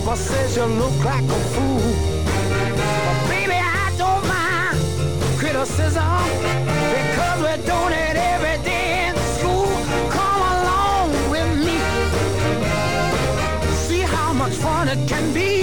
Papa says you look like a fool. But baby, I don't mind criticism because we're doing it every day in school. Come along with me. See how much fun it can be.